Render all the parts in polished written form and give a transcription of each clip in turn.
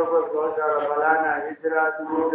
takwas ga watan Ramadana hijira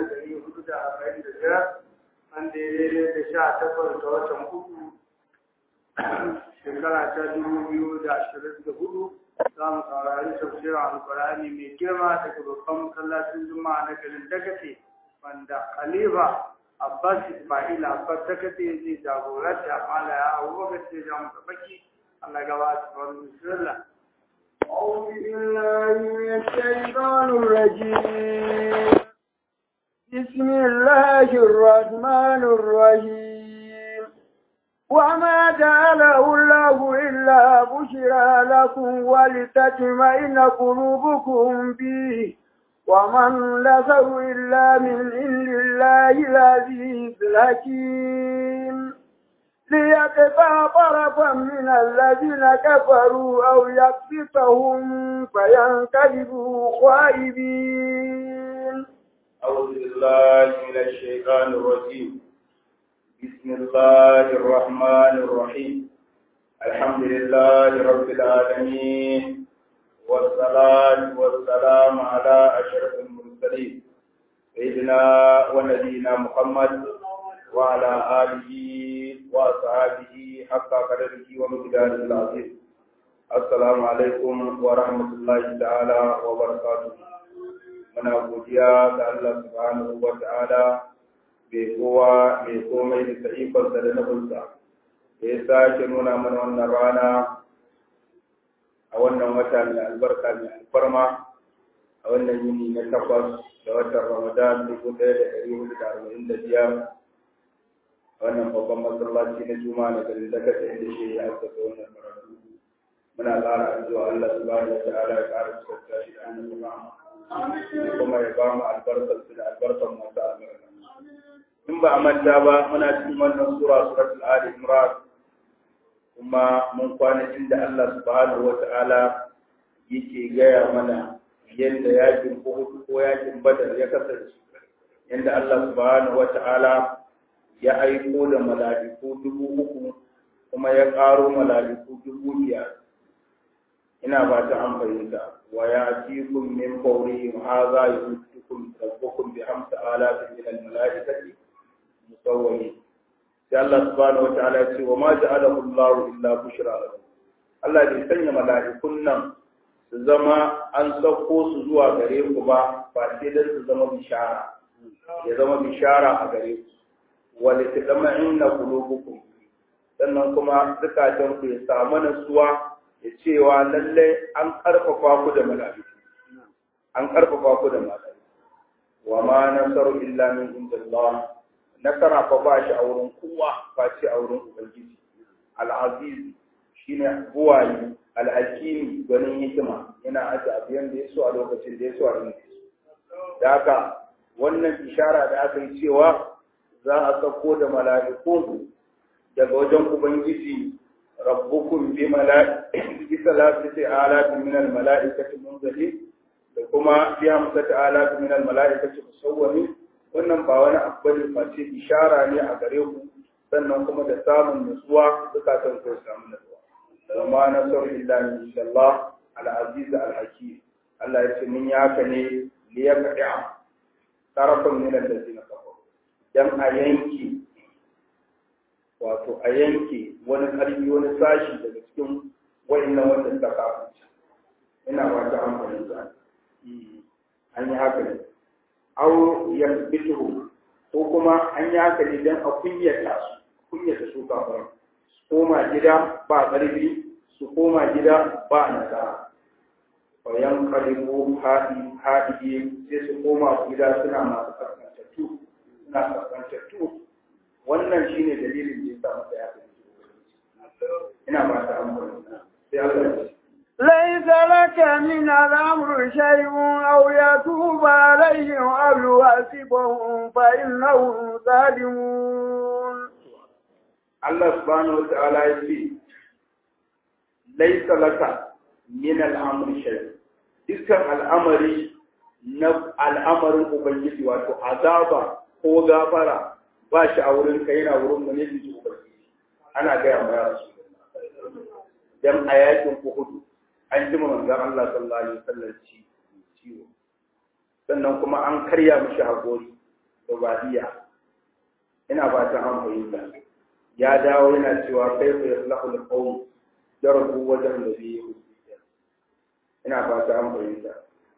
1445 wanda ya daidai da 18 ga watan uku shekara ta 2024 za mu saurari tafsirin alkur'ani mai girma daga babban masallacin juma'a na garin Dakace wanda Khalifa Abbas Ismail Abbas Dakace zai jagoranta mala ya Abubakar sai ya mu baki Allah gaba ta wannan bismillah أعوذ بالله من الشيطان الرجيم بسم الله الرحمن الرحيم وما جعله الله إلا بشرى لكم ولتطمئن قلوبكم به وما النصر إلا من عند الله العزيز الحكيم ليقطع طرفا من الذين كفروا أو يقبضهم فينقلبوا خائبين. أعوذ بالله من الشيطان الرجيم. بسم الله الرحمن الرحيم. الحمد لله رب العالمين والصلاة والسلام على أشرف المرسلين سيدنا ونبينا محمد وعلى آله وأصحابه حق قدره ومقداره العظيم. السلام عليكم ورحمة الله تعالى وبركاته. muna godiya ga Allah subhanahu wa ta'ala bai kowa mai komai da sa'ifarsa da nufinsa da ya sake nuna mana wannan rana a wannan wata mai albarka mai alfarma a wannan yini na 8 da watan Ramadan 1445 wannan babban masallaci na Juma'a na garin Dakace inda shi ya aka zo wannan karatu muna ƙara addu'a Allah subhanahu wa ta'ala ya ƙara tsaka shi da annabi kuma ya ba mu albarkar da albarkar masu albarka in ba a manta ba muna cikin wannan suratul Ali Imran kuma mun kwana inda Allah subhanahu wa ta'ala yake gaya mana yadda yakin Uhud ko yakin Badar ya kasance yadda Allah subhanahu wa ta'ala ya aiko da mala'iku 3,000 kuma ya ƙaro mala'iku 5,000 ina ba ta an fahimta wa ya tikun min fawrihim hadha yutukum rabbukum bi 5,000 min al-mala'ikati musawwimin sai Allah subhanahu wa ta'ala ya ce wa ma ja'alahu Allahu illa bushra lakum Allah bai sanya mala'ikun nan su zama an sauko su zuwa gare ku ba sai dan su zama bishara ya zama bishara a gare ku walitadma'inna qulubukum sannan kuma zakatan ku ya samu nasuwa ya cewa lalle an karfafa ku da mala'iku wa ma nasaru illa min indillah nasara fa ba shi a wurin kowa ba shi a wurin ubangiji al-aziz shine buwayi al-hakim ganin hikima yana aje abiyan da yaso a lokacin da yaso a inda yaso da haka wannan ishara da aka yi cewa za a sako da mala'iku daga wajen ubangiji rabbukum bi mala'ikati salati alati min al mala'ikati munzali da kuma bi 5,000 min al mala'ikati musawwami wannan ba wani abu ne face ishara ne a gare ku sannan kuma da samun nutsuwa zakatan ku samu nutsuwa amma nasru illa min Allah al aziz al hakim Allah ya ce mun yaka ne liyaqta'a tarafan min allazina dan a yanke wato a yanke wani ƙarfi wani sashi daga cikin wa'annan wanda suka kafa ina ba ta amfani da an yi haka ne au ya bituhu ko kuma an yi haka ne dan a kunyata su kafin su koma gida ba ƙarfi su koma gida ba nasara bayan kalibu haɗi sai su koma gida suna masu kaskantattu wannan shine dalilin da yasa masa ya fi ina ba ta amfani sai Allah ليس لك من الأمر شيء أو يتوب عليهم أو يعذبهم فإنهم ظالمون. الله سبحانه وتعالى يقول ليس لك من الأمر شيء. dukkan al'amari na al'amarin Ubangiji wato azaba ko gafara ba shi a wurin ka yana wurin mu ne ji Ubangiji ana gaya ma yara su dan a yakin Uhud an ji manzon Allah sallallahu alaihi wasallam ciwo sannan kuma an karya mishi haƙori rubadiya. Ina fatan an fahimta. Ya dawo yana cewa kai fa yaslahu al-qawm darabu wajen da zai yi. Ina fata an fahimta.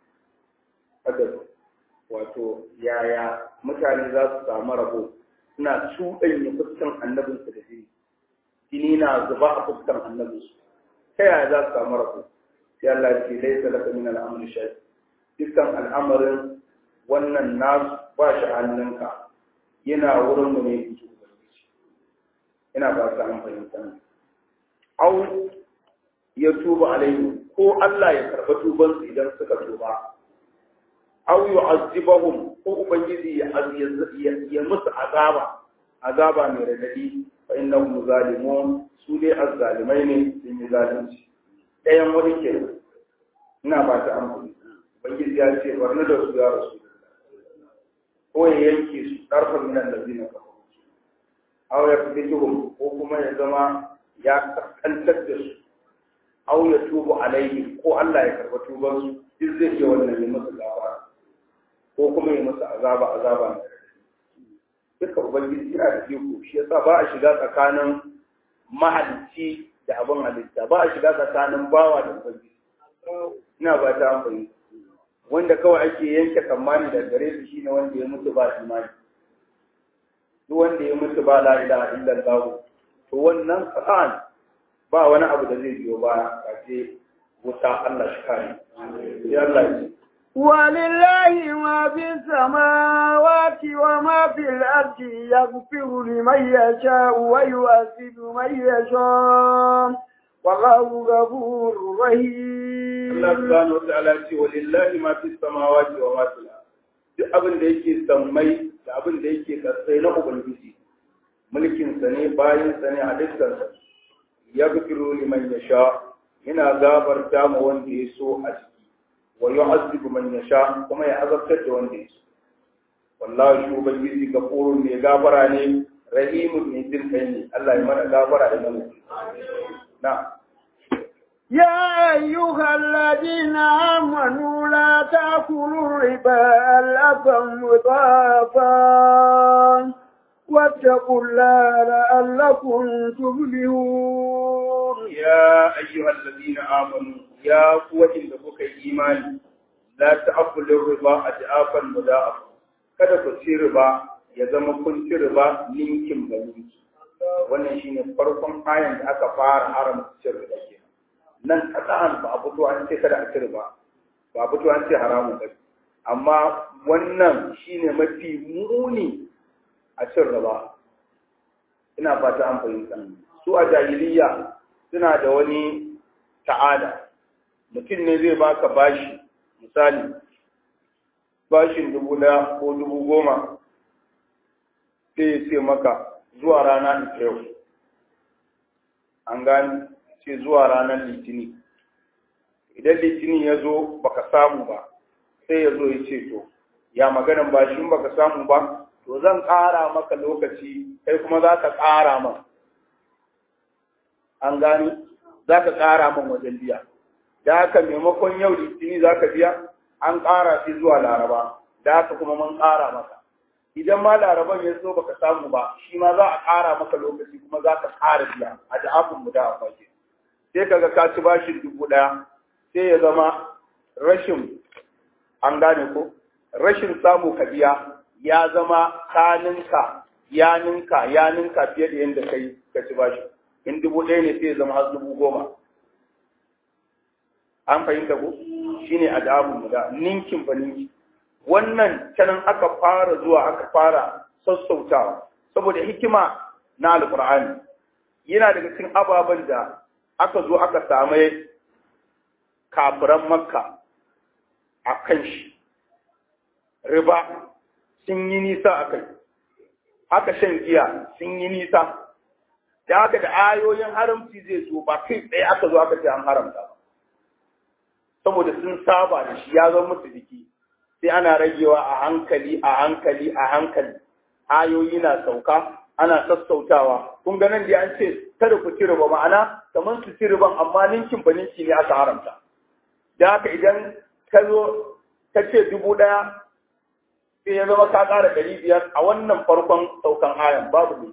Haka wato yaya mutane za su samu rabo suna cuɗanya fuskan annabinsu da jini na zuba a fuskan annabinsu. Ta yaya za su samu rabo? Sai Allah ya ce laisa laka min al-amri shay. Dukkan al'amarin wannan nasu ba shi hannunka, yana wurin mu ne yake ubangiji. Ina ba ta an fahimta. Au ya tuba alaihi, ko Allah ya karɓa tubansu idan suka tuba. Au yu'azzibahum, ko ubangiji ya musu azaba mai radadi, fa innahum zalimun, su dai azzalimai ne sun yi zalunci. Ɗayan wani kenan. Ina ba ta an fahimta. Ubangiji ya ce barna da su ya rasu. Ko ya yanke su ƙarfin minan da zina kafaru. Au ya fi ko kuma ya zama ya kaskantar da su. Au ya tubu alaihi, ko Allah ya karɓa tubansu, duk zai iya wannan ya musu gafara. Ko kuma ya musu azaba mai radadi. Duka Ubangiji yana da iko, shi yasa ba a shiga tsakanin mahalicci da abin halitta, ba a shiga tsakanin bawa da Ubangiji. Ina ba ta amfani. Wanda kawai ake yanke tsammani da gare su shine wanda ya mutu ba imani. Duk wanda ya mutu ba la ilaha illallah, to wannan sa'an ba wani abu da zai biyo baya kace wuta Allah shi kare. Ya Allah ya ce ولله ما في السماوات وما في الأرض يغفر لمن يشاء ويعذب من يشاء والله غفور رحيم. Allah subhanahu wa ta'ala ce walillahi ma fi samawati wa ma fil ard. Duk abin da yake sammai da abin da yake kasai na ubangiji, mulkin sa ne, bayin sa ne, halittar sa. Yaghfiru liman yasha, yana gafarta ma wanda ya so a ciki, wa yu'azzibu man yasha, kuma ya azabtar da wanda ya so. Wallahi shi ubangiji gafurun ne, gafara ne, rahimun ne, jin kai ne. Allah ya mana gafara da mu. Na'am. يا أيها الذين آمنوا لا تأكلوا الربا أضعافا مضاعفا واتقوا الله لعلكم تفلحون. يا أيها الذين آمنوا يا قوة لبك إيمان لا تأكلوا الربا أضعافا مضاعفا. kada ku ci riba ya zama kun ci riba ninkin ba ninki. Wannan shine farkon ayan da aka fara haramta cin riba ke. Nan kasa'an ba a fito an ce kada a cire ba a fito an ce haramun ba, amma wannan shine mafi muni a cin riba. Ina fata an fahimta. Su a jahiliya suna da wani ta'ada. Mutum ne zai baka bashi, misali bashin 1,000 ko 10,000, sai ya ce maka zuwa rana ita yau. An gani ce zuwa ranar litini. Idan litini ya zo baka samu ba, sai ya zo ya ce to ya maganan bashin baka samu ba, to zan ƙara maka lokaci, kai kuma za ka ƙara man. An gani za ka ƙara man wajen biya. Da haka maimakon yau litini za ka biya, an ƙara shi zuwa laraba, da haka kuma mun ƙara maka. Idan ma laraban ya zo baka samu ba, shi ma za a ƙara maka lokaci kuma za ka ƙara biya a da'afin mu da a fage. Sai kaga ka ci bashin 1,000, sai ya zama rashin, an gane ko, rashin samu ka biya ya zama kaninka ya ninka fiye da yadda kai ka ci bashin. In 1,000 ne sai ya zama har 10,000. An fahimta ko? Shine adabun mu da ninkin ba ninki. Wannan canan aka fara zuwa aka fara sassautawa saboda hikima na alqur'ani. Yana daga cikin ababen da aka zo aka same kafiran Makka a kan shi. Riba sun yi nisa a kai, haka shan giya sun yi nisa. Da haka da ayoyin haramci zai zo ba kai tsaye aka zo aka ce an haramta ba. Saboda sun saba da shi ya zama musu jiki, sai ana ragewa a hankali. Ayoyi na sauka, ana sassautawa. Kun ga nan da an ce kada ku ci riba, ma'ana kamar su ci riban amma ninkin ba ninki ne aka haramta. Da haka idan ka zo ka ce 1000 sai ya zama ka ƙara 500 a wannan farkon saukan ayan babu ne.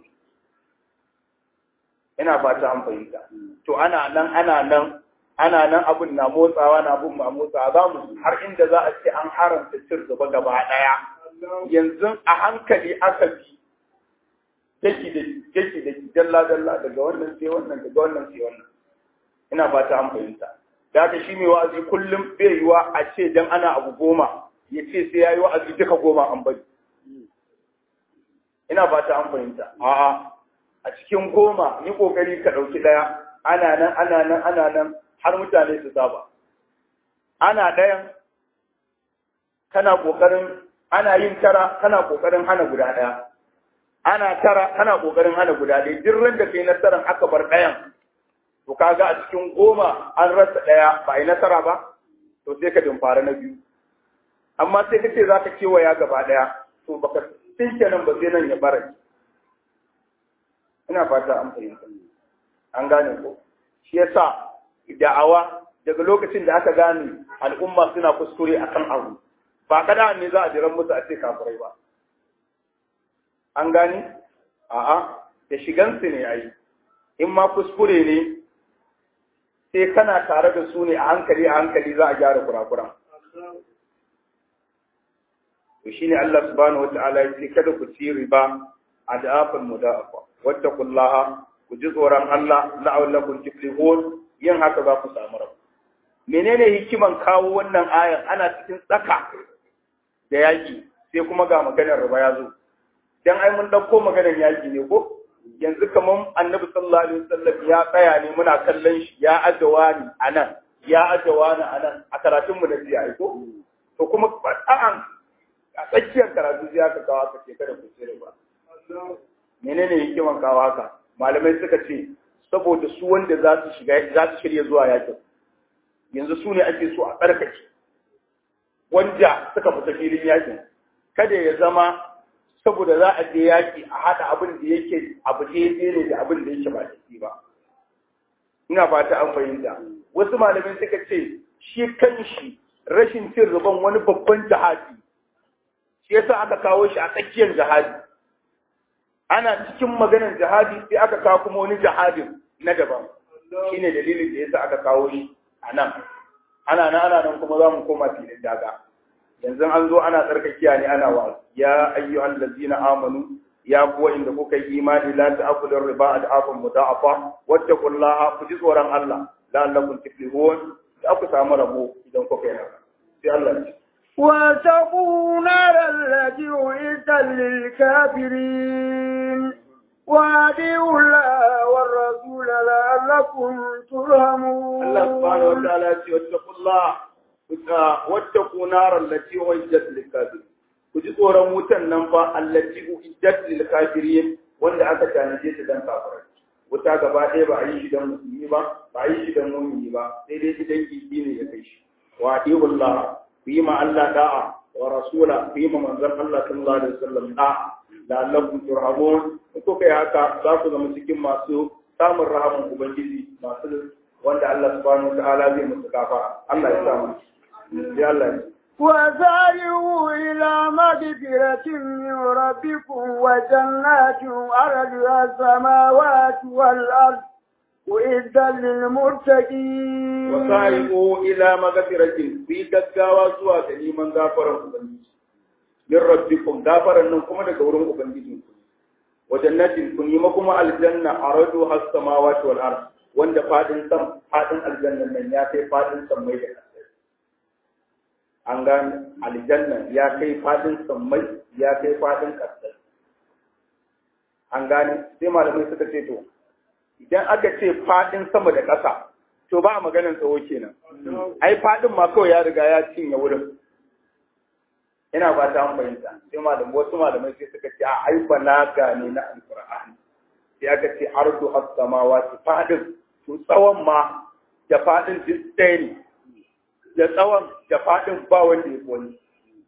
Ina fata an fahimta. To ana nan abin na motsawa na abin ma motsawa za mu har inda za a ce an haramta cin gaba ɗaya. Yanzu a hankali aka bi daki da dalla daga wannan sai wannan daga wannan sai wannan. Ina fata an fahimta. Da haka shi mai wa'azi kullum bai yiwa a ce dan ana abu 10 ya ce sai yayi wa'azi duka 10 an bari. Ina fata an fahimta. A'a a cikin 10 ni kokari ka dauki daya ana nan har mutane su saba. Ana ɗayan kana kokarin ana yin tara kana kokarin hana guda ɗaya. Ana tara kana kokarin hana guda ɗaya. Duk ran da kai nasaran aka bar ɗayan to kaga a cikin 10 an rasa ɗaya ba a yi nasara ba to sai ka dimfara na biyu. Amma sai kace za ka kewaya gaba ɗaya to baka tinke nan ba sai nan ya bara. Ina fata an fahimta. An gane ko? Shi yasa da'awa daga lokacin da aka gane al'umma suna kuskure akan abu ba kada ne za a jiran musu a ce kafirai ba. An gane? A'a, da shigansu ne yayi. In ma kuskure ne sai kana tare da su ne a hankali za a gyara kurakuran. To shine Allah subhanahu wata'ala ya ce kada ku ci riba a da'afan muda'afa. Wattaqullaha ku ji tsoron Allah la'allakum tuflihun, yin haka za ku samu rabu. Menene hikiman kawo wannan ayan ana cikin tsaka da yaki sai kuma ga maganar riba ya zo. Dan ai mun dauko maganar yaki ne ko? Yanzu kaman Annabi sallallahu alaihi wasallam ya tsaya ne muna kallon shi ya ajawani anan a karatun mu da jiya ko? To kuma a tsakiyar karatu sai aka kawo aka ce kada ku ci riba. Menene hikiman kawo haka? Malamai suka ce saboda su wanda za su shirya zuwa yakin yanzu su ne ake so a tsarkake wanda suka fita filin yakin kada ya zama saboda za a je yaki a haɗa abin da yake abu daidai ne da abin da yake ba daidai ba. Ina fata an fahimta. Wasu malamai suka ce shi kanshi rashin cin riban wani babban jihadi shi yasa aka kawo shi a tsakiyar jihadi. Ana cikin maganar jihadi sai aka kawo kuma wani jihadin na daban. Shine dalilin da yasa aka kawo shi a nan. Ana nan kuma za mu koma filin daga. Yanzu an zo ana tsarkakiya ne ana wa'azi. Ya ayyuhal ladzina amanu ya kuwa inda kuka yi imani la ta'kulu riba ad'afan mudha'afa wattaqullaha ku ji tsoron Allah la'allakum tuflihun da ku samu rabo idan kuka yi haka. Sai Allah ya ce واتقوا نار التي أعدت للكافرين وأطيعوا الله والرسول لعلكم ترحمون. الله سبحانه وتعالى واتقوا الله واتقوا نار التي أعدت للكافرين. kuji tsoron wutan nan fa allati uiddat lil kafirin wanda aka tanaje ta dan kafirai. Wuta gaba ɗaya ba a yi shi dan musulmi ba a yi shi dan mu'mini ba sai dai idan kifi ne ya kai shi. Wa atiullah fi ma Allah da'a wa rasula fi ma manzon Allah sallallahu alaihi wasallam da'a la'allakum turhamun. Ko kai haka za ku zama cikin masu samun rahaman ubangiji masu wanda Allah subhanahu wa ta'ala zai musu kafa. Allah ya samu. Ya Allah ya وسارعوا إلى مغفرة من ربكم وجنات عرضها السماوات والأرض أعدت للمتقين. وسارعوا إلى مغفرة في gaggawa zuwa ga neman gafaran ubangiji min rabbikum gafaran nan kuma daga wurin ubangiji wa jannatin kun yi kuma aljanna aradu has samawati wal ard wanda fadin aljannan nan ya kai fadin sammai da an gane aljanna ya kai fadin sammai ya kai fadin ƙasai. An gane sai malamai suka ce to idan aka ce fadin sama da ƙasa to ba a maganar tsawo kenan. Ai fadin ma kawai ya riga ya cinye wurin. Ina ba ta fahimta. Sai wasu malamai sai suka ce a ai balaga ne na alqur'ani. Sai aka ce ardu as-samawati fadin to tsawon ma da fadin duk ɗaya ne. Da tsawon da faɗin ba wanda ya wani.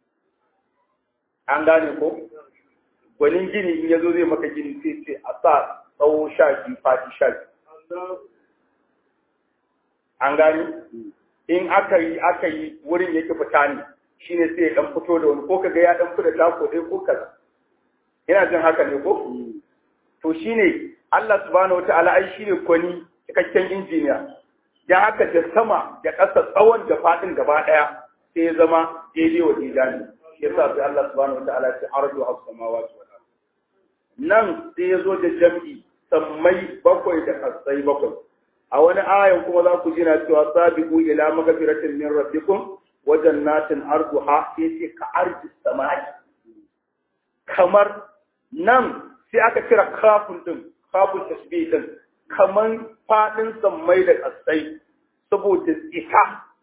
An gane ko? Gwanin gini in ya zo zai maka gini sai ce a sa tsawo 12 faɗi 12. An gane? In aka yi wurin yake fita ne shine sai ya dan fito da wani ko kaga ya dan fito da tako dai ko kaza ina jin haka ne ko to shine Allah subhanahu wataala ai shine kwani cikakken injiniya ya haka da sama da ƙasa tsawon da fadin gaba daya sai ya zama daidai wa daidai yasa sai Allah subhanahu wataala ya ce ardu as-samawati wal ard nan sai ya zo da jam'i sammai bakwai da kasai bakwai a wani ayan kuma za ku ji na cewa sabiqu ila magfiratin min rabbikum wa jannatin arduha sai ka ardi samai kamar nan sai aka kira kafin din kafin tasbih din kaman fadin sammai da kasai saboda ita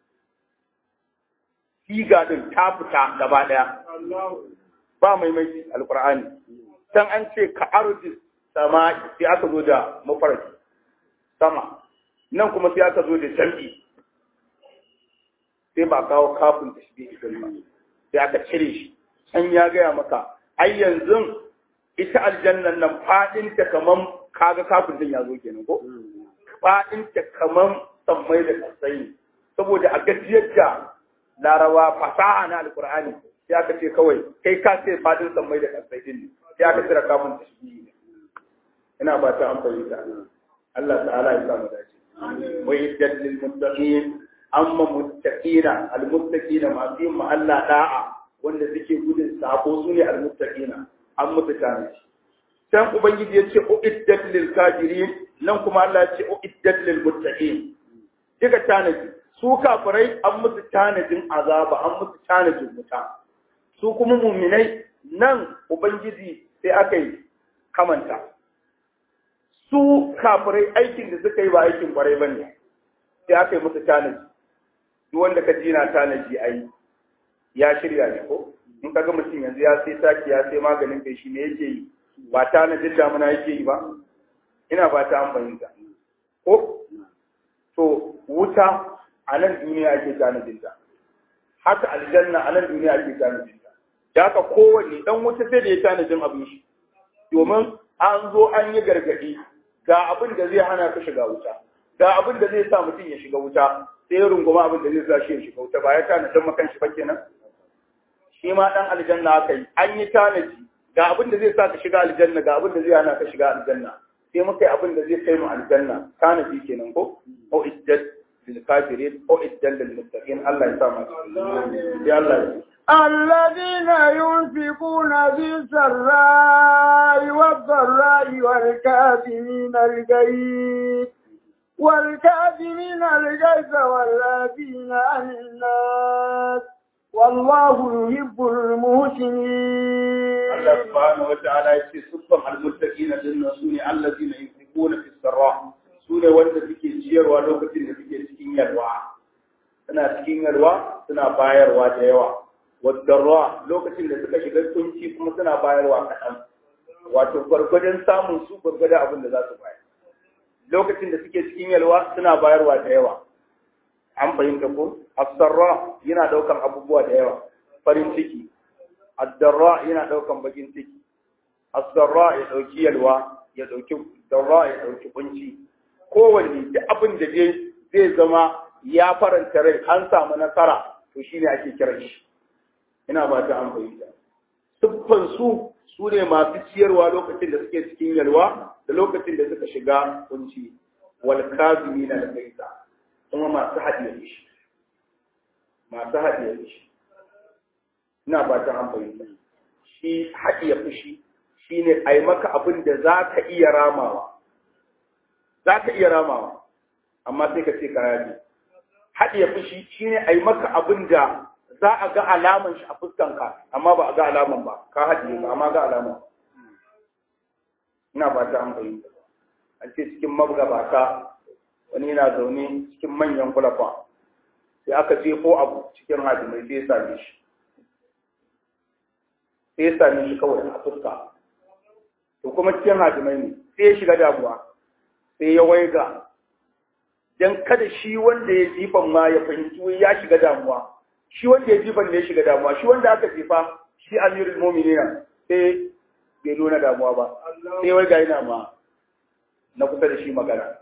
siga din ta fita gaba daya ba mai mai alqur'ani dan an ce ka ardi samai sai aka zo da mafarki sama nan kuma sai aka zo da jam'i sai ba kawo kafin tasbih din ba sai aka cire shi an ya gaya maka ai yanzu ita aljannan nan fadin ta kaman kaga kafin din ya zo kenan ko fadin ta kaman sammai da kasai saboda a gajiyar da larawa fasaha na alqur'ani sai aka ce kawai kai ka ce fadin sammai da kasai din sai aka cire kafin tasbih ina ba ta amfani da Allah ta'ala ya samu dace ويدد للمتقين أما متقين المتقين ما فيهم الله داعا wanda suke gudun sabo su ne almuttaqina an mutu tanaji san ubangiji yace uiddat lil kafirin nan kuma Allah yace uiddat lil muttaqin duka tanaji su kafirai an mutu tanajin azaba an mutu tanajin wuta su kuma mu'minai nan ubangiji sai aka yi kamanta su kafirai aikin da suka yi ba aikin kwarai ba ne sai aka yi musu tanaji duk wanda ka ji na tanaji ai ya shirya ne ko in ka ga mutum yanzu ya sai taki ya sai maganin feshi ne yake yi ba tanajin damuna yake yi ba ina ba ta amfani ta ko to wuta a nan duniya ake tanajin ta haka aljanna a nan duniya ake tanajin ta da haka kowanne dan wuta sai da ya tanajin abin shi domin an zo an yi gargadi ga abin da zai hana ka shiga wuta ga abin da zai sa mutum ya shiga wuta sai ya runguma abin da zai sa shi ya shiga wuta ba ya tanadin makan shi ba kenan shi ma dan aljanna aka yi an yi tanaji ga abin da zai sa ka shiga aljanna ga abin da zai hana ka shiga aljanna sai muka yi abin da zai kai mu aljanna tanaji kenan ko o iddat lil kafirin o iddat lil muttaqin Allah ya sa mu ya Allah ya الذين ينفقون في السراء والضراء والكاظمين الغيظ والعافين عن الناس والله يحب المحسنين. الله سبحانه وتعالى يقول سبحان المتقين للنصوني الذين ينفقون في السراء سورة وانت تكي جير ولوكة تكي تكين يلوى سنة تكين يلوى سنة باير واجيوى والضراء lokacin da suka shiga kunci kuma suna bayarwa kaɗan wato gwargwadon samun su gwargwadon abin da za su bayar lokacin da suke cikin yalwa suna bayarwa da yawa an fahimta ko as-sarra yana daukan abubuwa da yawa farin ciki ad-darra yana daukan bakin ciki as-sarra ya dauki yalwa ya dauki darra ya dauki kunci kowanne da abin da zai zama ya faranta rai an samu nasara to shine ake kiran shi ina ba ta an fahimta siffan su ne masu ciyarwa lokacin da suke cikin yalwa da lokacin da suka shiga kunci wal kazimina da kaita kuma masu hadiye shi ina ba ta an fahimta shi hadiye fushi shine ai maka abin da zaka iya ramawa amma sai ka ce ka yaji hadiye fushi shine ai maka abin da za a ga alaman shi a fuskanka amma ba a ga alaman ba ka haɗiye ba amma ga alaman ina ba ta amfani an ce cikin magabata wani yana zaune cikin manyan kulafa sai aka jefo abu cikin hadimai sai ya same shi kawai a fuska to kuma cikin hadimai ne sai ya shiga damuwa sai ya waiga dan kada shi wanda ya jifan ma ya fahimci ya shiga damuwa shi wanda ya jifan ne ya shiga damuwa shi wanda aka jefa shi amirul mu'minin sai bai nuna damuwa ba sai wai ga yana ma na kusa da shi magana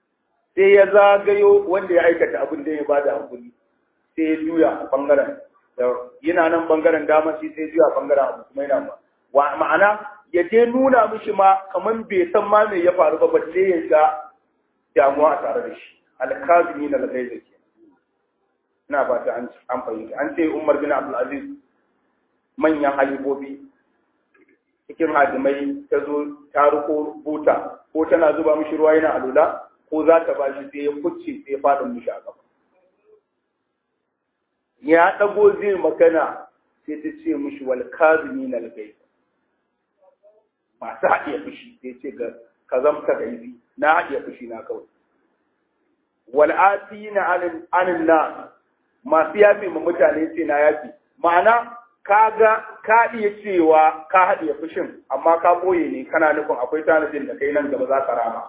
sai ya zagayo wanda ya aikata abin da ya bada hakuri sai ya juya a bangaren yana nan bangaren dama shi sai zuwa bangaren abu kuma yana wa ma'ana ya je nuna mishi ma kaman bai san ma me ya faru ba balle ya ga damuwa a tare da shi al-kazimin al-ghaiz ke ina fata an fahimta an ce Umar bin Abdul Aziz manyan halibobi cikin hadimai ta zo ta riko buta ko tana zuba mishi ruwa yana alula ko za ta bashi sai ya kucce sai ya fada mishi a gaba ya dago zai magana sai ta ce mishi wal kazimin al-ghaiz masu haɗiye fushi sai ce ka zamta gaibi na haɗiye fushi na kawai wal'ati na anin na masu yafi ma mutane ce na yafi ma'ana ka iya cewa ka haɗiye fushin amma ka boye ne kana nufin akwai tanadin da kai nan gaba za ka rama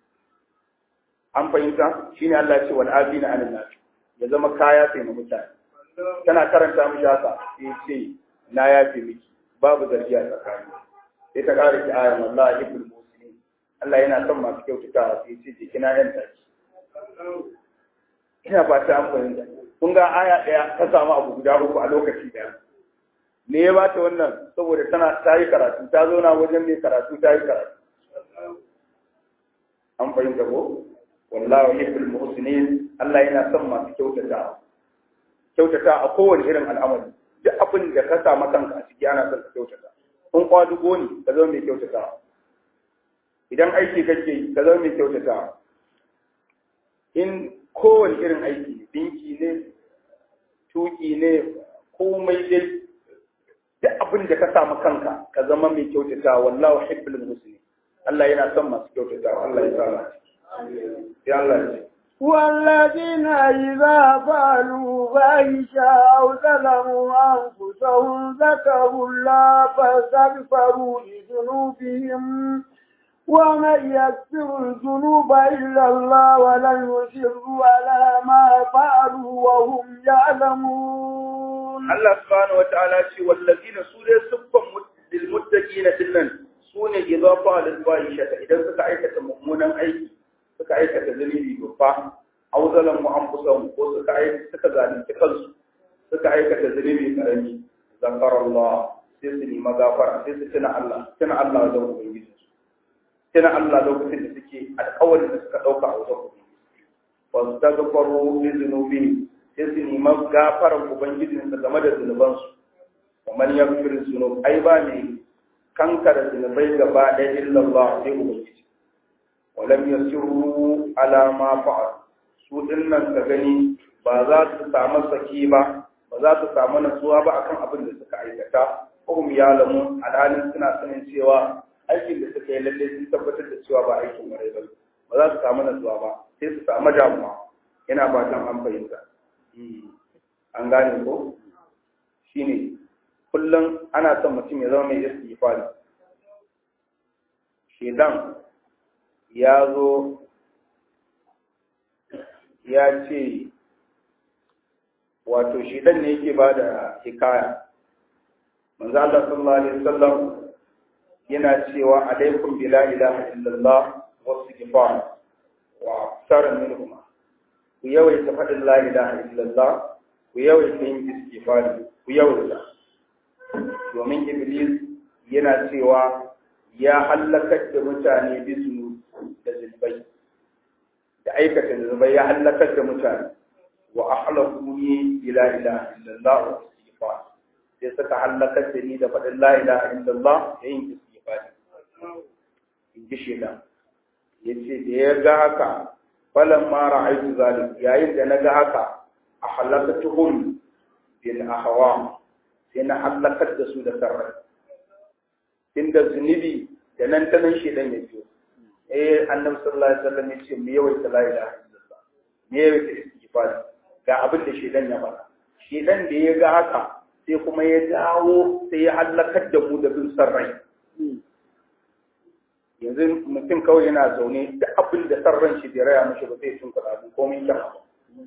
an fahimta shine Allah ce wal'ati na anin na ya zama ka yafi ma mutane tana karanta mishi haka sai ce na yafi miki babu zargi a tsakani sai ta ƙara ki ayar wallahi ibul muslimin Allah yana son masu kyautatawa sai ce kina yan taki ina fata an fahimta kun ga aya ɗaya ta samu abu guda uku a lokaci ɗaya me ya bata wannan saboda ta yi karatu ta zauna wajen mai karatu ta yi karatu an fahimta ko wallahi ibul muslimin Allah yana son masu kyautatawa a kowane irin al'amari duk abin da ka samu kanka a ciki ana son ka kyautata kun kwadugo ne ka zama mai kyautatawa idan aiki kake yi ka zama mai kyautatawa in kowane irin aiki dinki ne tuki ne komai dai duk abin da ka samu kanka ka zama mai kyautatawa wallahu hibbul muslimin Allah yana son masu kyautatawa Allah ya tsara ya Allah ya والذين إذا فعلوا فاحشة أو ظلموا أنفسهم ذكروا الله فاستغفروا لذنوبهم ومن يغفر الذنوب إلا الله ولن يصروا على ما فعلوا وهم يعلمون. الله سبحانه وتعالى والذين سورة سبا للمتقين سنن سوني إذا فعلوا الفاحشة إذا سكعيكة مؤمنا أيدي suka aikata zalimi babba aw zalamu anfusahum ko suka zalunci kansu suka aikata zalimi karami zakarallah sai su nemi gafara sai su tuna Allah da ubangiji tuna Allah lokacin da suke alƙawarin da suka dauka a wajen ubangiji fa tagfaru bi dhunubihim sai su nemi gafaran ubangiji su game da zunubansu kamar yaghfiru dhunub ai ba ne kankara zunubai gaba ɗaya illa Allah sai ubangiji ولم يسروا على ما فعل su dinnan ka gani ba za su samu saki ba za su samu nasuwa ba akan abin da suka aikata ko mu yalamu alhalin suna sanin cewa aikin da suka yi lalle sun tabbatar da cewa ba aikin mare ba za su samu nasuwa ba sai su samu damuwa ina fatan an fahimta an gane ko shine kullum ana son mutum ya zama mai istighfari shedan ya zo ya ce wato shedan ne yake ba da hikaya manzo Allah sallallahu alaihi wasallam yana cewa alaikum bi la ilaha illallah wa istighfar wa aktsara minhuma ku yawaita faɗin la ilaha illallah ku yawaita yin istighfar ku yawaita domin iblis yana cewa ya halakar da mutane bisu da zunubai da aikata zunubai ya halakar da mutane wa ahlakuni ila ilaha illallah wa istighfar sai suka halakar da ni da faɗin la ilaha illallah da yin istighfar in ji shedan yace da ya ga haka falan ma ra'aytu zalik yayin da naga haka ahlakatuhum bil ahwa sai na halakar da su da sarrai inda zunubi da nan ta nan shedan ya biyo annabi sallallahu alaihi wasallam yace mu yawaita la ilaha illallah mu yawaita istighfar ga abin da shedan ya faɗa shedan da ya ga haka sai kuma ya dawo sai ya halakar da mu da bin sarrai yanzu mutum kawai yana zaune da abin da sarran shi bai raya mishi ba sai tun kuɗa komai kyan abu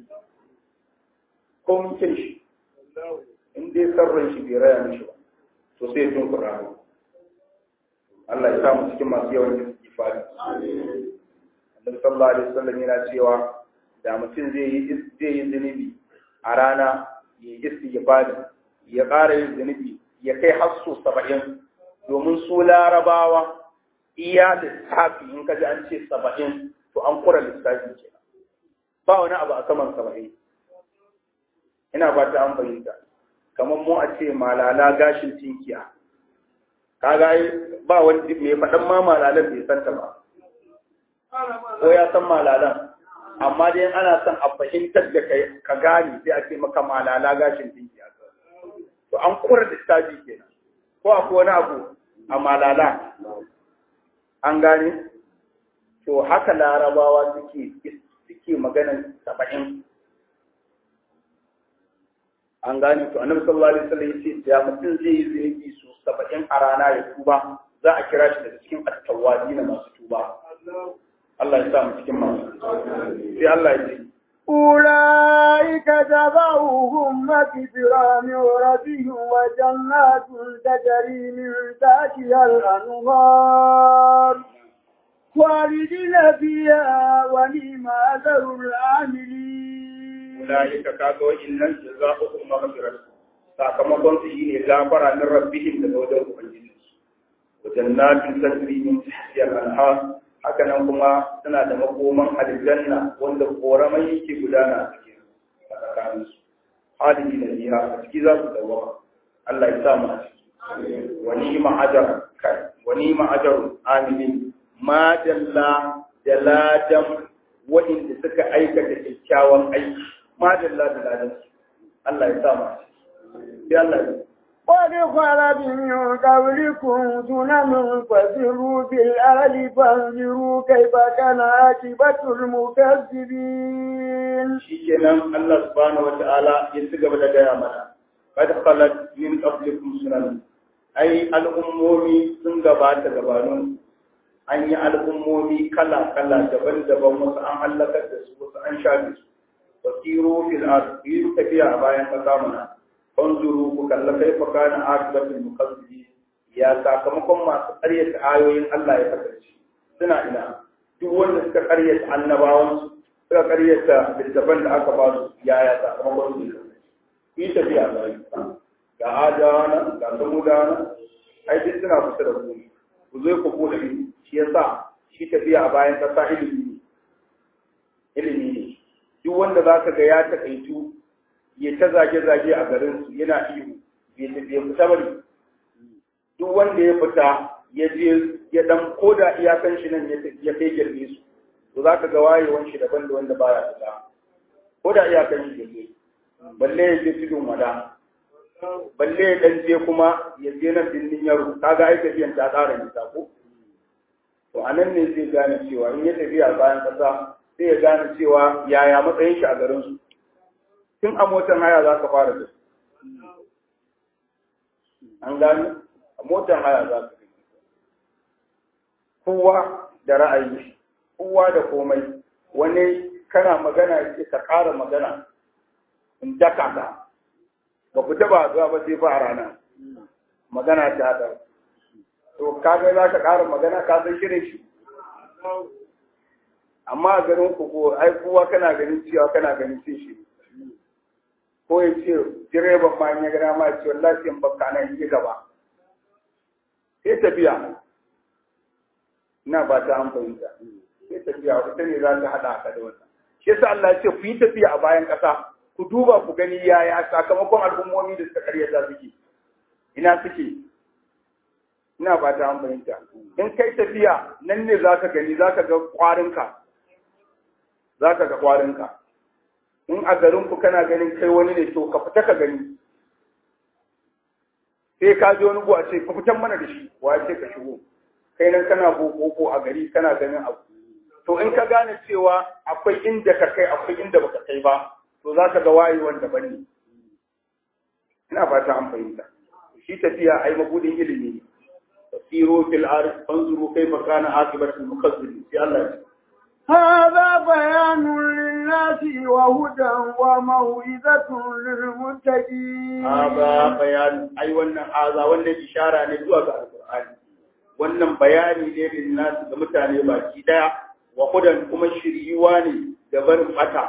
komai kyan shi in dai sarran shi bai raya mishi ba to sai tun kuɗa Allah ya sa mu cikin masu yawan istighfari. Annabi sallallahu alaihi wasallam yana cewa da mutum zai yi zunubi a rana ya istighfari ya ƙara yin zunubi ya kai har so 70 domin su larabawa iya lissafi in ka ji an ce 70 to an kura lissafi kenan ba wani abu a saman 70 ina ba ta an fahimta kamar mu a ce malala gashin tinkiya kaga ba wani mai faɗan ma malalan bai san ta ba ko ya san malalan amma dai ana son a fahimtar da kai ka gane sai a ce maka malala gashin tinkiya to an kura lissafi kenan ko akwai wani abu a malala an gane to haka larabawa suke maganan 70 an gane to annabi sallallahu alaihi wasallam yace ya mutum zai yi zunubi su 70 a rana ya tuba za a kira shi daga cikin at-tawwabi na masu tuba Allah ya sa mu cikin masu sai Allah ya ce أولئك جزاؤهم مغفرة من ربهم وجنات تجري من تحتها الأنهار خالدين فيها ونعم أجر العاملين. أولئك كانوا إن جزاؤهم مغفرة sakamakon su yi ne gafara min rabbihim daga wajen ubangijinsu wa jannatin tajri min tahtiha al-anhar haka nan kuma suna da makoman aljanna wanda koramai yake gudana a cikin tsakanin su halin da biya a ciki za su dawo Allah ya sa mu a ciki wa ni'ma ajrun amilin ma dalla daladam wa'inda suka aikata kyakkyawan aiki ma dalla daladan Allah ya sa mu a ciki sai Allah ya قد خلت من قبلكم سنن فسيروا في الأرض فانظروا كيف كان عاقبة المكذبين. شيئا الله سبحانه وتعالى يستجب لدينا منا قد خلت من قبلكم سنن أي الأمومي سنجبات جبانون أي الأمومي كلا جبل wasu an halakar da su wasu an shafe su fasiru fil ard yi tafiya a bayan kasa mana fanzuru ku kalla kai fa kana akibatul mukazzibin ya sakamakon masu ƙaryata ayoyin Allah ya kasance suna ina duk wanda suka ƙaryata annabawan su suka ƙaryata littafan da aka ba su ya sakamakon su yi tafiya bayan ga adawana ga samudawana ai duk suna kusa da ku zo ku bude shi yasa shi tafiya a bayan kasa ilimi ne duk wanda zaka ga ya takaitu ya ta zage-zage a garin su yana ihu bai fita bari duk wanda ya fita ya je ya dan koda iyakan shi nan ya kai girbe su to zaka ga wayewan shi daban da wanda baya fita koda iyakan shi ne balle ya je tudun wada balle ya dan je kuma ya je nan dindin yaro kaga ai tafiyan ta tsara ni ta ko to anan ne zai gane cewa in ya tafiya bayan kasa sai ya gane cewa yaya matsayin shi a garin su tun a motar haya za ka fara da an gani a motar haya za ka kowa da ra'ayi kowa da komai wani kana magana ce ka ƙara magana in daka ka ba ku taba zuwa ba sai ba a rana magana ta haɗa to kaga za ka ƙara magana ka san shirin shi amma a garin ku ko ai kowa kana ganin cewa kana ganin cin shi ko ya ce direban ma ya gana ma ce wallahi in baka nan yi gaba sai tafiya ina ba ta an fahimta sai tafiya wata ne za ta hada ka da wannan shi yasa Allah ya ce ku yi tafiya a bayan ƙasa ku duba ku gani yaya sakamakon al'ummomi da suka karyata suke ina suke ina ba ta an fahimta in kai tafiya nan ne za ka gani za ka ga kwarinka in a garinku kana ganin kai wani ne to ka fita ka gani sai ka ji wani a ce ka fitan mana da shi wa ce ka shigo kai nan kana boko a gari kana ganin abu to in ka gane cewa akwai inda ka kai akwai inda baka kai ba to za ka ga wayewan daban ne ina fata an fahimta shi tafiya ai mabudin ilimi ne tasiru fil ardi fanzuru kayfa kana aqibatul mukazzibin sai Allah ya هذا بيان للناس وهدى وموعظة للمتقين. هذا بيان أي هذا إشارة لزواج القرآن. wannan bayani ne lin nasu ga mutane baki daya wa hudan kuma shiriwa ne da barin fata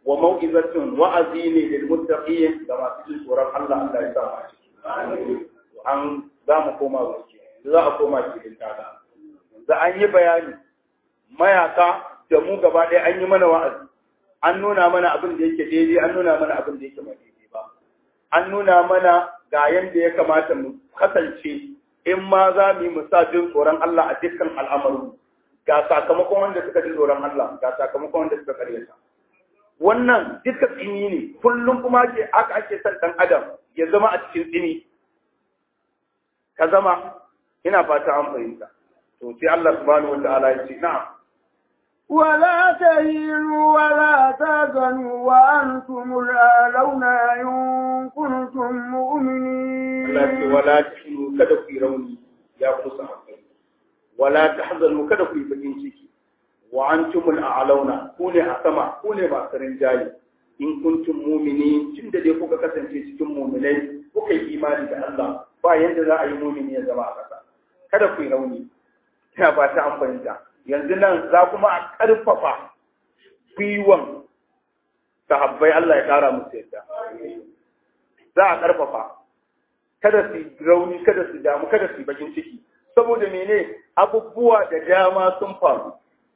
wa mau'izatun wa'azi ne lil muttaqin da masu jin tsoron Allah Allah ya sa mu a ciki an za mu koma wuce za a koma cikin tada za an yi bayani mayaka da mu gaba ɗaya an yi mana wa'azi an nuna mana abin da yake daidai an nuna mana abin da yake ba daidai ba an nuna mana ga yanda ya kamata mu kasance in ma za mu yi musa jin tsoron Allah a dukkan al'amarin ga sakamakon wanda suka ji tsoron Allah ga sakamakon wanda suka karyata wannan duka tsini ne kullum kuma ke aka ake son dan adam ya zama a cikin tsini ka zama ina fata an fahimta to sai Allah subhanahu wataala ya ce na'am ولا تهينوا ولا تحزنوا وأنتم الأعلون إن كنتم مؤمنين. ولا تهينوا كذا في روني يا قصة ولا تحزنوا كذا في بجنسك وأنتم الأعلون كوني أسمع كوني بأسرين جاي إن كنتم مؤمنين تند دي فوق كسن تيجي مؤمنين فوق إيمان بالله باين ذا أي مؤمن يا جماعة كذا في روني يا باشا أم بنجا yanzu nan za kuma a ƙarfafa gwiwan sahabbai Allah ya ƙara musu yadda za a ƙarfafa kada su rauni kada su damu kada su bakin ciki saboda mene abubuwa da dama sun faru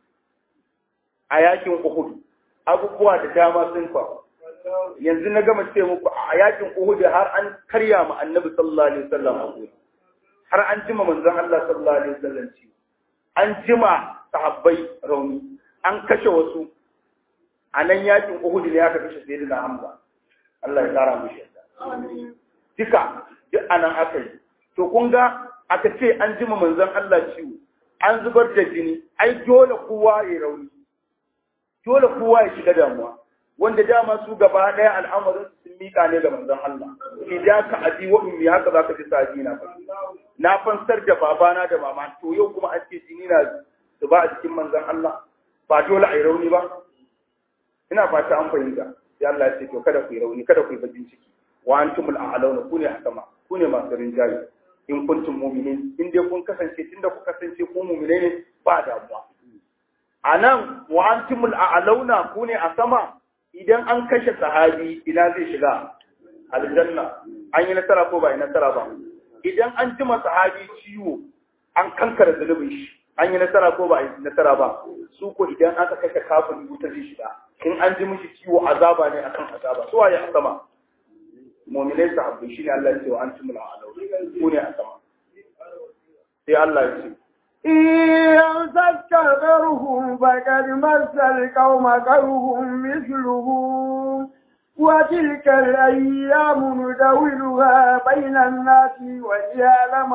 a yakin Uhud abubuwa da dama sun faru yanzu na gama ce muku a yakin Uhud har an karya mu Annabi sallallahu alaihi wasallam har an jima manzon Allah sallallahu alaihi wasallam an jima sahabbai rauni an kashe wasu a nan yakin Uhud ne aka kashe Sayyidina Hamza Allah ya kara mishi yadda duka duk anan aka yi to kun ga aka ce an jima manzon Allah ciwo an zubar da jini ai dole kowa ya rauni dole kowa ya shiga damuwa wanda dama su gaba daya al'amarin sun mika ne ga manzon Allah idan ka abi wa ummi haka zaka ji saji na fansar da babana da mama to yau kuma an ce jini na su ba a cikin manzon Allah ba dole a yi rauni ba ina fata an fahimta sai Allah ya ce to kada ku yi rauni kada ku yi bakin ciki wa antumul a'launa ku ne a sama ku ne masu rinjaye in kuntum mu'minin in dai kun kasance tunda ku kasance ku mu'mine ne ba damuwa anan wa antumul a'launa ku ne a sama idan an kashe sahabi ina zai shiga aljanna an yi nasara ko ba yi nasara ba idan an jima sahabi ciwo an kankara zunubin shi an yi nasara ko ba yi nasara ba su ko idan aka kashe kafin wuta zai shiga in an ji mishi ciwo azaba ne akan azaba su waye a sama mu'minai sahabbai shine Allah ya ce wa antumul a'launa ku ne a sama sai Allah ya ce إن تذكرهم فقد مس القوم قرهم مثله وتلك الأيام نداولها بين الناس وليعلم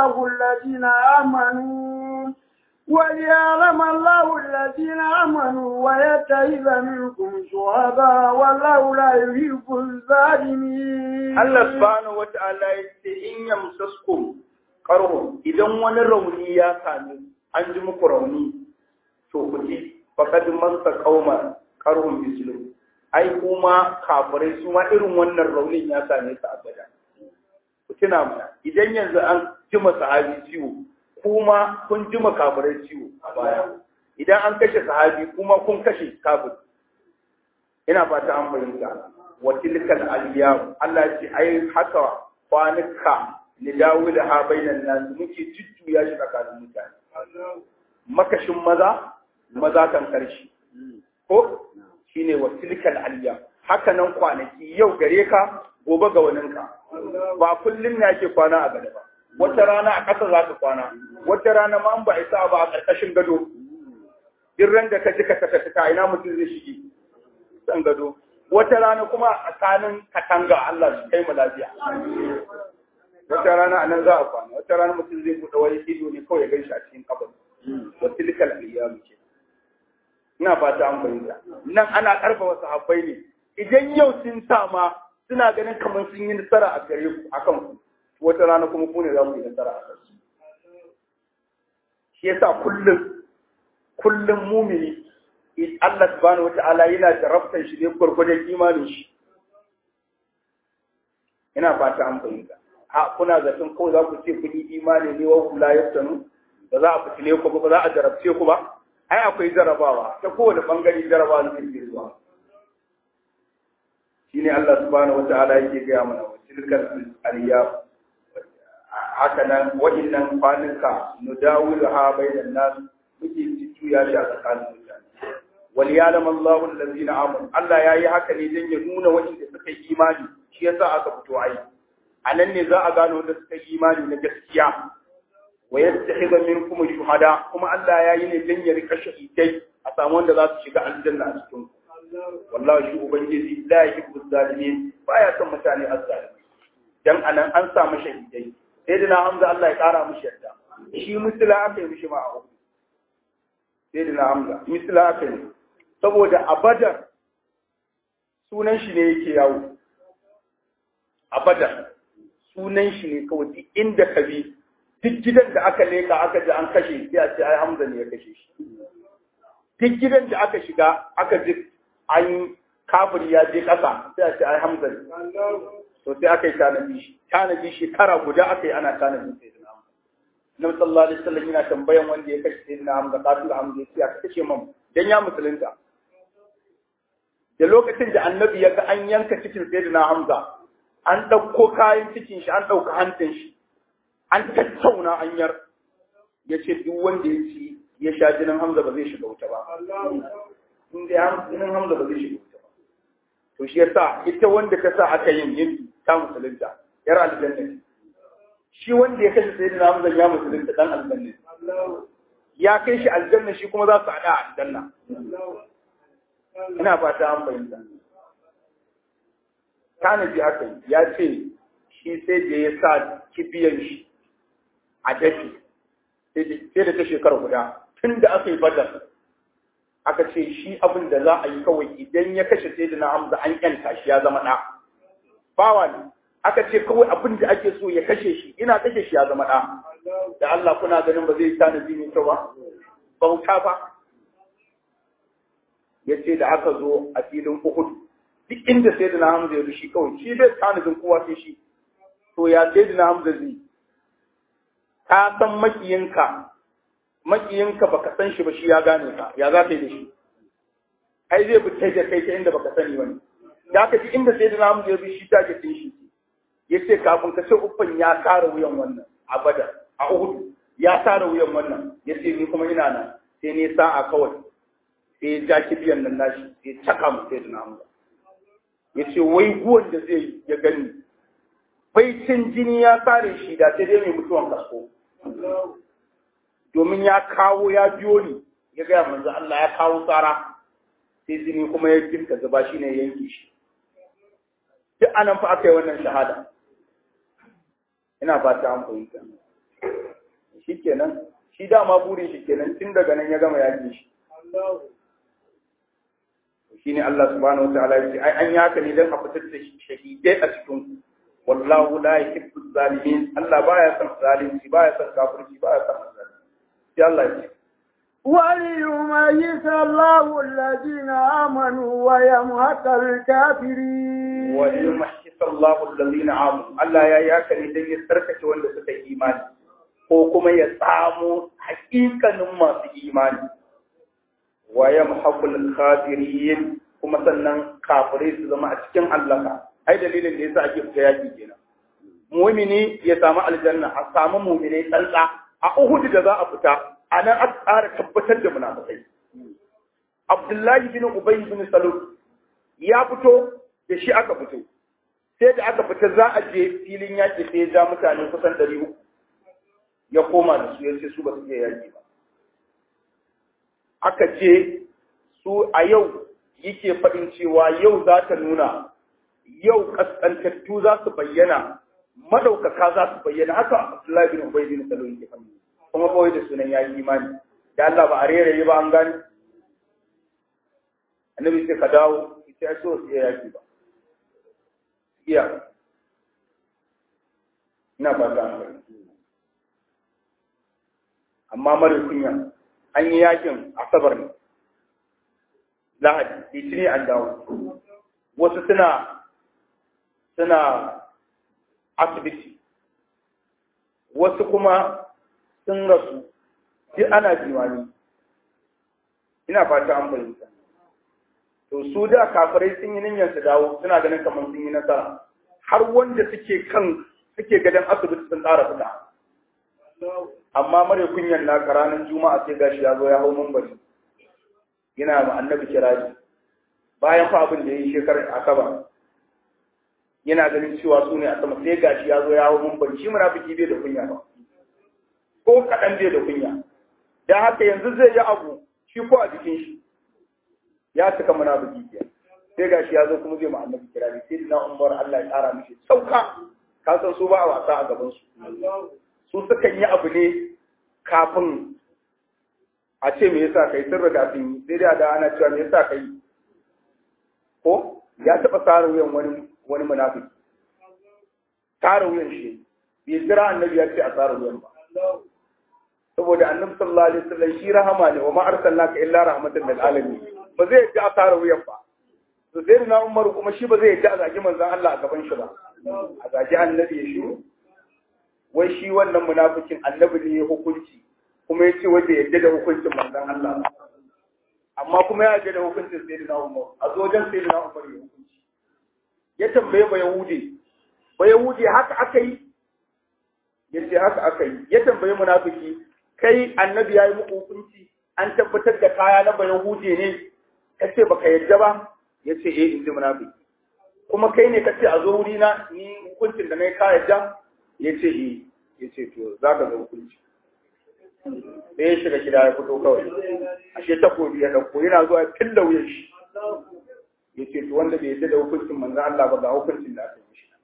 الله الذين آمنوا ويتخذ منكم شهداء والله لا يحب الظالمين. الله سبحانه وتعالى إن يمسسكم ƙarho idan wani rauni ya sami an ji muku rauni to ku ji faƙad masa ƙaumar ƙarhun mislu ai kuma kafirai su ma irin wannan raunin ya same su abada ku tuna mana idan yanzu an jima sahabi ciwo kuma kun jima kafirai ciwo a baya idan an kashe sahabi kuma kun kashe kafir ina fata an fahimta wa tilkal ayyam Allah ya ce ai haka kwanuka lidawila ha bainan nas muke jujjuya shi tsakanin mutane makashin maza kan karshe ko shine wasilikal aliyya haka nan kwanaki yau gare ka gobe ga waninka ba kullun ne ake kwana a gaba ba wata rana a ƙasa za ka kwana wata rana ma an ba isa ba a ƙarƙashin gado ran da ka ji ka taka ina mutum zai shige san gado wata rana kuma a tsakanin katanga Allah shi kai mu lafiya wata rana a nan za a kwana wata rana mutum zai buɗe wani ido ne kawai ya gan shi a cikin kabari wa tilkal ayyamu ke ina fata an fahimta nan ana karfafa sahabbai ne idan yau sun sama suna ganin kamar sun yi nasara a gare ku akan ku wata rana kuma ku ne za ku yi nasara a kansu shi yasa kullum mumini Allah subhanahu wata'ala yana jarabtar shi ne gurgurdan imanin shi ina fata an fahimta kuna zaton kawai za ku ce kun yi imani ne wa kula ya sanu ba za a fitile ku ba za a jarabce ku ba ai akwai jarabawa ta kowane bangare jarabawa ne ke zuwa shine Allah subhanahu wata'ala yake gaya mana wa tilkal ayyam haka nan wa'innan kwanuka nudawiluha bainan nas muke tuya shi a tsakanin mutane wal ya'lam Allahu allazina amanu Allah yayi haka ne dan ya nuna wa'inda suka yi imani shi yasa aka fito ai anan ne za a gano wanda suka yi imani na gaskiya wa yattakhidha minkum shuhada kuma Allah yayi ne dan ya rika shahidai a samu wanda za su shiga aljanna a cikin wallahi shi ubangiji la yuhibbu zalimin baya son mutane azzalimi dan anan an samu shahidai sai dina Hamza Allah ya kara mishi yadda shi musula aka yi mishi ma a uku sai dina Hamza musula aka yi saboda a Badar sunan shi ne yake yawo a Badar sunan shi ne kawai duk inda ka bi duk gidan da aka leka aka ji an kashe sai a ce ai Hamza ne ya kashe shi duk gidan da aka shiga aka ji an kafiri ya je kasa sai a ce ai Hamza ne to sai aka yi tanadi shekara guda aka yi ana tanadi sai da Hamza Nabi sallallahu alaihi wasallam yana tambayan wanda ya kashe sai da Hamza kafin Hamza ya ce aka kashe mamu dan ya musulunta da lokacin da annabi ya ga an yanka cikin sai da Hamza an dauko kayan cikin shi an dauka hantin shi an tattauna anyar ya ce duk wanda ya ci ya sha jinin Hamza ba zai shiga wuta ba in da jinin Hamza ba zai shiga wuta ba to shi yasa ita wanda ta sa aka yin ta musulunta yar aljanna shi wanda ya kashe sayyidina Hamza ya musulunta dan aljanna ya kai shi aljanna shi kuma za su hada a aljanna ina fata an bayyana tanaji aka yi ya ce shi sai da ya sa kibiyan shi a dafi sai da ta shekara guda tun da aka yi Badar aka ce shi abin da za a yi kawai idan ya kashe sai da na Hamza an yanta shi ya zama ɗa bawa ne aka ce kawai abin da ake so ya kashe shi ina kashe shi ya zama ɗa da Allah kuna ganin ba zai yi tanadi mai kyau ba bauta ba ya ce da aka zo a filin Uhud duk inda sai da na Hamza ya shi kawai shi bai tanadin kowa sai shi to ya sai da na Hamza zai ka san makiyinka baka san shi ba shi ya gane ka ya za ka yi da shi ai zai fitai da kai ta inda baka sani wani da ka ji inda sai da namu ya bi shi ta ke shi ya ce kafin ka ce uffan ya kara wuyan wannan a Badar a Uhud ya kara wuyan wannan ya ce ni kuma ina nan sai ne sa'a kawai sai ya ja kibiyan nan nashi sai ya caka mu sai da namu ya ce wai guwan da zai ya gani baicin jini ya kare shi da sai dai mai mutuwan kasko domin ya kawo ya biyo ni ya gaya manzo Allah ya kawo tsara sai jini kuma ya kinka zuba shi ne yanke shi duk anan fa aka yi wannan shahada ina fata an fahimta shikenan shi dama burin shi kenan tun daga nan ya gama yaƙi shi shine Allah subhanahu wataala ya ce ai an yaka ne dan a fitar da shahidai a cikin ku wallahu la yuhibbu zalimin Allah baya son zalunci baya son kafirci baya son zalunci sai Allah ya ce وليميز الله الذين آمنوا ويمحق الكافرين وليمحص الله الذين آمنوا الله يا yaka ne dan ya sarkace wanda suka yi imani ko kuma ya samu hakikanin masu imani wa yamhaqul kafirin kuma sannan kafirai su zama a cikin halaka ai dalilin da yasa ake fita yaki kenan mu'mini ya samu aljanna a samu mu'mini tsantsa a Uhud da za a fita anan aka tsara tabbatar da munafikai Abdullahi bin Ubay bin Salul ya fito da shi aka fito sai da aka fita za a je filin yaki sai ya ja mutane kusan 300 ya koma da su yace su ba su iya yaki ba aka ce su a yau yake faɗin cewa yau za ta nuna yau kaskantattu za su bayyana madaukaka za su bayyana haka Abdullahi bin Ubay bin Salul yake faɗi kuma kawai da sunan yayi imani da Allah ba a rere ba an gani annabi sai ka dawo sai so sai yaki ba iya ina ba ta amma mara kunya an yi yakin asabar ne lahadi litini an dawo wasu suna asibiti wasu kuma sun rasu duk ana jimani ina fata an fahimta to su da kafirai sun yi niyyar su dawo suna ganin kamar sun yi nasara har wanda suke gadon asibiti sun tsara fita amma mare kunyan na ranar juma'a sai gashi ya zo ya hau mambari yana ma annabi kiraji bayan fa abin da ya yi shekarar akaba yana ganin cewa su ne a sama sai gashi ya zo ya hau mambari shi munafiki bai da kunya ba ko kaɗan bai da kunya dan haka yanzu zai yi abu shi ko a jikin shi ya cika munafiki ke sai gashi ya zo kuma zai ma annabi kiraji sai na umar Allah ya tsara mishi sauka ka san su ba a wasa a gaban su su suka yi abu ne kafin a ce me yasa kai sun riga sun yi sai da ana cewa me yasa kai ko ya taɓa tsara wuyan wani munafiki tsara wuyan shi bai jira annabi ya ce a tsara wuyan ba saboda annabi sallallahu alaihi wasallam shi rahama ne wa ma arsalnaka illa rahmatan lil alamin ba zai yadda a tsara wuyan ba to sai na Umar kuma shi ba zai yadda a zagi manzon Allah a gaban shi ba a zagi annabi ya shiru wai shi wannan munafikin annabi ne ya hukunci kuma ya ce wai bai yadda da hukuncin manzon Allah ba amma kuma ya yadda da hukuncin sayyidina Umar a zo wajen sayyidina Umar ya hukunci ya tambaye ba Yahudi haka aka yi yace haka aka yi ya tambaye munafiki kai annabi yayi muku hukunci an tabbatar da kaya na ba Yahudi ne kace baka yadda ba yace eh inji munafiki kuma kai ne kace a zo wuri na ni hukuncin da nayi ka yadda yace eh yace to zaka ga hukunci sai ya shiga gida ya fito kawai ashe takobi ya dauko yana zuwa tilla wuyan shi yace to wanda bai yadda da hukuncin manzo Allah ba ga hukuncin da aka yi shi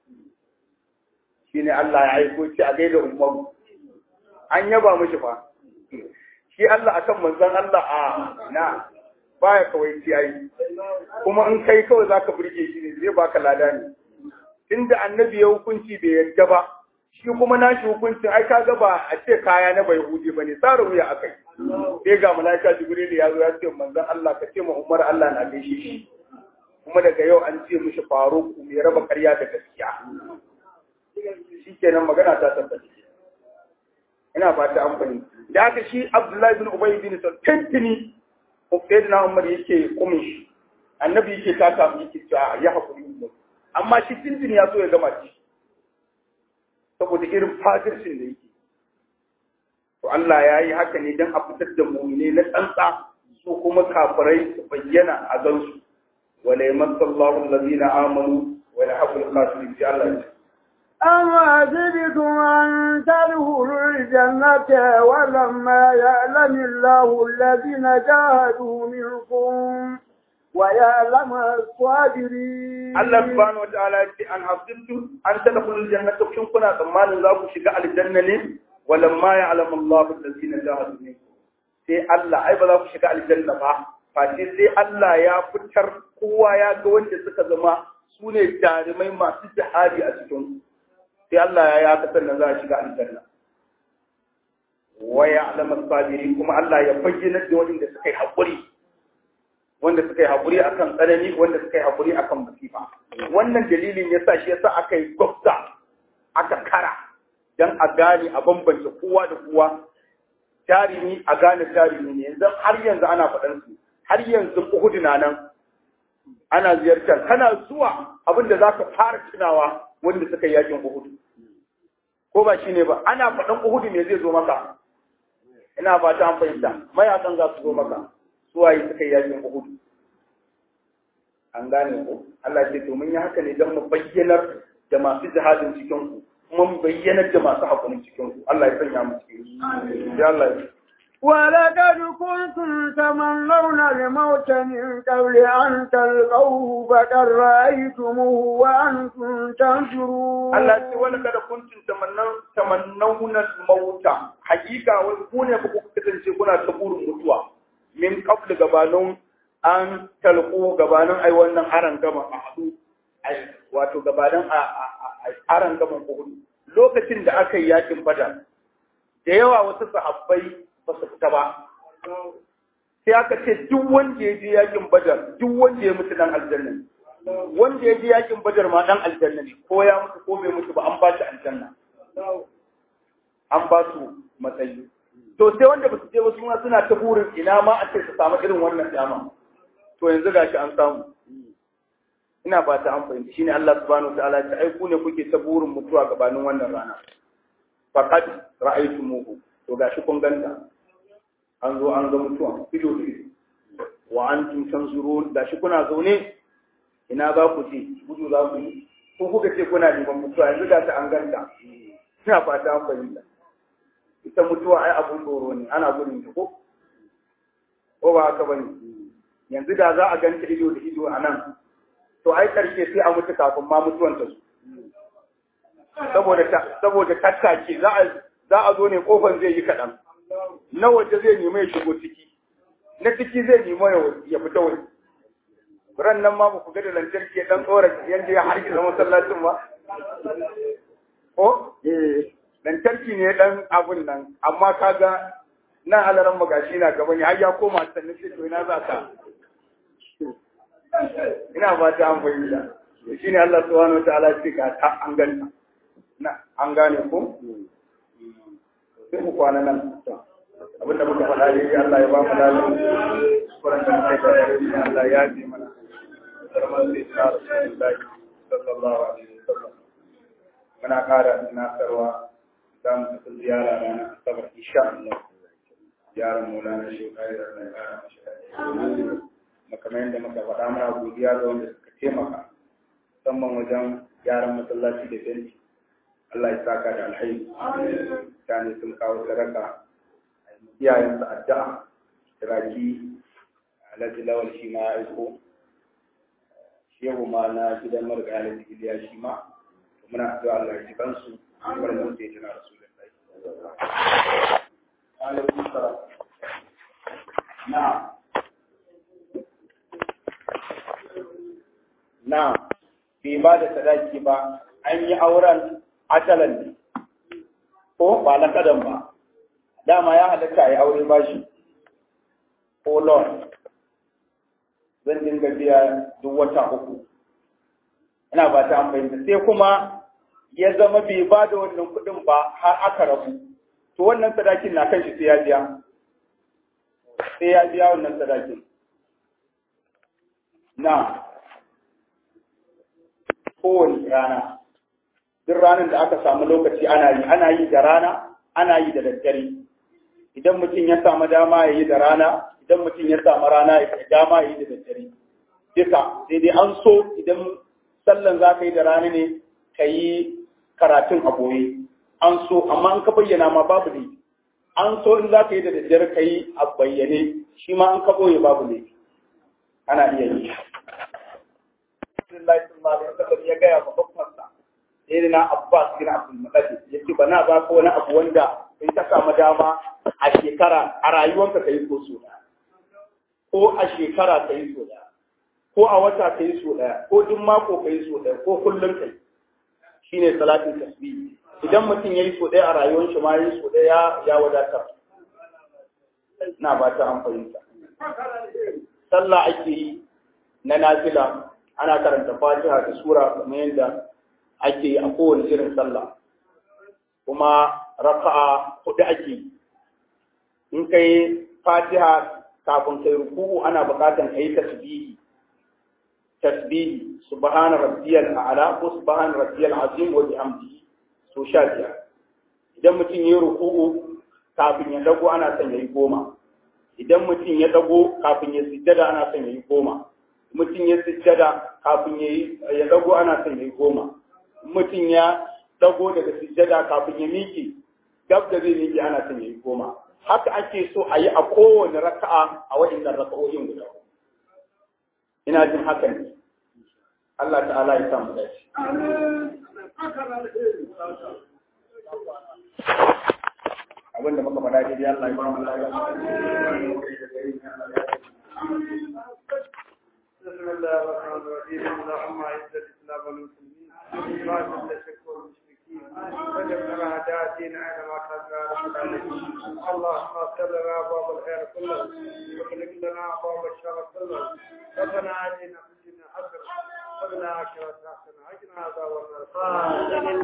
shine Allah ya aiko shi a gaida umman an yaba mishi fa shi Allah akan manzon Allah a na baya kawai ci yayi kuma in kai kawai zaka burge shi ne zai baka lada ne tunda annabi ya hukunci bai yadda ba shi kuma nashi hukuncin ai kaga ba a ce kaya na bai huje bane tsara wuya akai sai ga malaika jibril ya zo ya ce manzon Allah ka ce ma Umar Allah na gaishe shi kuma daga yau an ce mishi Faruk mai raba ƙarya da gaskiya shikenan magana ta tabbata ina fata an fahimta da haka shi Abdullahi bin Ubay bin Salul tantini Sayyidina Umar yake kumin shi annabi yake taka mu yake cewa ya hakuri amma shi tantini ya so ya gama shi saboda irin fadircin da yake to Allah ya yi haka ne don a fitar da mu'mine na tsantsa su kuma kafirai su bayyana a gansu wala yamassallahu allazina amanu wa yahqul kafirin bi Allah أما جئتم أن تدخلوا الجنة ولما يعلم الله الذين جاهدوا منكم ويعلم الصابرين. الله سبحانه وتعالى أن حفظتم أن تدخلوا الجنة كم كنا ثمان الله شجع الجنة ولما يعلم الله الذين جاهدوا منكم. sai Allah ai ba za ku shiga aljanna ba face sai Allah ya fitar kowa ya ga wanda suka zama su ne jarumai masu jihadi a cikin sai Allah ya yaka sannan za a shiga aljanna wa ya'lamu as-sabirin kuma Allah ya bayyana da wanda suka yi hakuri wanda suka yi hakuri akan tsanani wanda suka yi hakuri akan masifa wannan dalilin yasa shi yasa aka yi gwabta aka kara dan a gane a bambance kowa da kowa jarimi a gane jarimi ne yanzu har yanzu ana faɗan su har yanzu Uhud na nan ana ziyartar kana zuwa abinda zaka fara tunawa wanda suka yi yakin Uhud ko ba shine ba ana faɗan Uhud me zai zo maka ina ba ta fahimta mayakan za su zo maka su waye suka yi yakin Uhud an gane ko Allah ce to mun yi haka ne don mu bayyanar da masu jihadin cikin ku mun bayyanar da masu hakurin cikin ku Allah ya sanya mu cikin ya Allah ya ولقد كنتم تمنون الموت من قبل أن تلقوه فقد رأيتموه وأنتم تنظرون. الله ولقد كنتم تمنون الموت حقيقة وكون يبقوا كتنشي كنا تقول متوى من قبل قبانون أن تلقوه قبانون أي وانا أران كما أحدو واتو قبانون أران كما أحدو lokacin da aka yi yakin Badar da yawa wasu sahabbai ba su fita ba sai aka ce duk wanda ya je yakin Badar duk wanda ya mutu dan aljanna wanda ya je yakin Badar ma dan aljanna ne ko ya mutu ko bai mutu ba an ba shi aljanna an ba su matsayi to sai wanda ba su je ba suna ta burin ina ma a ce su samu irin wannan dama to yanzu gashi an samu. Ina fata an fahimci shine Allah subhanahu wataala ta aiku ne kuke ta burin mutuwa gabanin wannan rana. Faqad ra'aytumuhu, to gashi kun ganta. An zo an ga mutuwa ido da ido. Wa antum tanzurun, gashi kuna zaune ina za ku je gudu za ku yi ko kuka ce kuna neman mutuwa yanzu ga ta an ganta. Ina fata an fahimta. Ita mutuwa ai abun tsoro ne, ana gudun ta ko ba haka bane. Yanzu da za a ganta ido da ido a nan, to ai karshe sai a mutu kafin ma mutuwan ta su. Saboda tattake za a zo ne kofan zai yi kaɗan. Na waje zai nemi ya shigo ciki, na ciki zai nemi ya fita waje. Ran nan ma ba ku ga da lantarki ya ɗan tsora yadda ya harki zama masallacin ba. Ko? Lantarki ne ɗan abun nan, amma kaga nan alaran magashi na gaba ne, har ya koma sannan sai to ina za ka. Ina ba ta an fahimta. Shi ne Allah subhanahu wa ta'ala ce ka ta an ganta. Na an gane ko? Sai ku kwana nan. Abinda muka faɗa ne Allah ya ba mu lalin kuran da kai da Allah ya ji mana. Sarman sai ta Rasulullahi sallallahu alaihi wasallam. Muna ƙara tunasarwa za mu tafi ziyara ranar Asabar insha Allah. Ziyarar Maulana Shehu Ɗahir Allah ya ƙara mashi. Kamar yadda muka faɗa mana godiya ga wanda suka taimaka musamman wajen gyaran masallaci da fenti. Allah ya saka da alhairi. Mutane sun kawo sadaka, iyayensu addu'a, kiraki, Alhaji Lawal shi ma ya aiko, shehu ma na gidan marga Alhaji Iliya shi ma, muna addu'a Allah ya ji kansu, bar mu sai jina Rasulullahi. Alaikum salam. Na'am. Na bai ba da sadaki ba, an yi auren ajalan ne ko ba na kadan ba. Dama ya halatta a yi aure ba shi ko loan zan dinga biya duk wata 3. Ina ba ta amfani sai kuma ya zama bai ba da wannan kuɗin ba har aka rabu, to wannan sadakin na kan shi sai ya biya wannan sadakin. Na kowane rana, duk ranar da aka samu lokaci ana yi da rana, ana yi da daddare. Idan mutum ya samu dama ya yi da rana, idan mutum ya samu rana ya dama ya yi da daddare. Duka, sai dai an so idan sallan za ka yi da rana ne ka yi karatun a boye. An so, amma an ka bayyana ma babu ne. An so in za ka yi da daddare ka yi a bayyane, shi ma an ka boye babu ne. Ana iya yi. Rasulullahi sallallahu alaihi wasallam ya gaya wa babbansa Sayyidina Abbas bin Abdul Muttalib yace bana ba ka wani abu wanda in ka samu dama a shekara a rayuwarka kai so daya, ko a shekara kai so daya, ko a wata kai so daya, ko duk mako kai so daya, ko kullum kai, shine salatin tasbih. Idan mutum yayi so daya a rayuwar shi ma yayi so daya ya wadatar. Na ba ta an fahimta. Sallah ake yi na nafila, ana karanta Fatiha da sura kamar yadda ake yi a kowane irin sallah, kuma raka'a 4 ake yi. In kai Fatiha kafin kai ruku'u ana buƙatar kai tasbihi subhana rabbiyal a'la ko subhana rabbiyal azim wa bihamdihi so 15. Idan mutum yayi ruku'u kafin ya dago ana son yayi 10. Idan mutum ya dago kafin ya sujjada ana son yayi 10. Mutum ya sujjada kafin ya dago ana son yayi 10. Mutum ya dago daga sujjada kafin ya miƙe gab da zai miƙe ana son yayi 10. Haka ake so a yi a kowane raka'a a waɗannan raka'o'in guda. Ina jin haka ne. Allah ta'ala ya samu dace. Abinda muka faɗa dai Allah ya ba mu lafiya. بسم الله الرحمن الرحيم اللهم اعز الاسلام والمسلمين واذل الشرك والمشركين ودمر اعداء الدين اينما كانوا يا رب العالمين اللهم اغفر لنا ابواب الخير كله واغلق لنا ابواب الشر كله ربنا اتنا في الدنيا حسنه وفي الاخره حسنه وقنا عذاب النار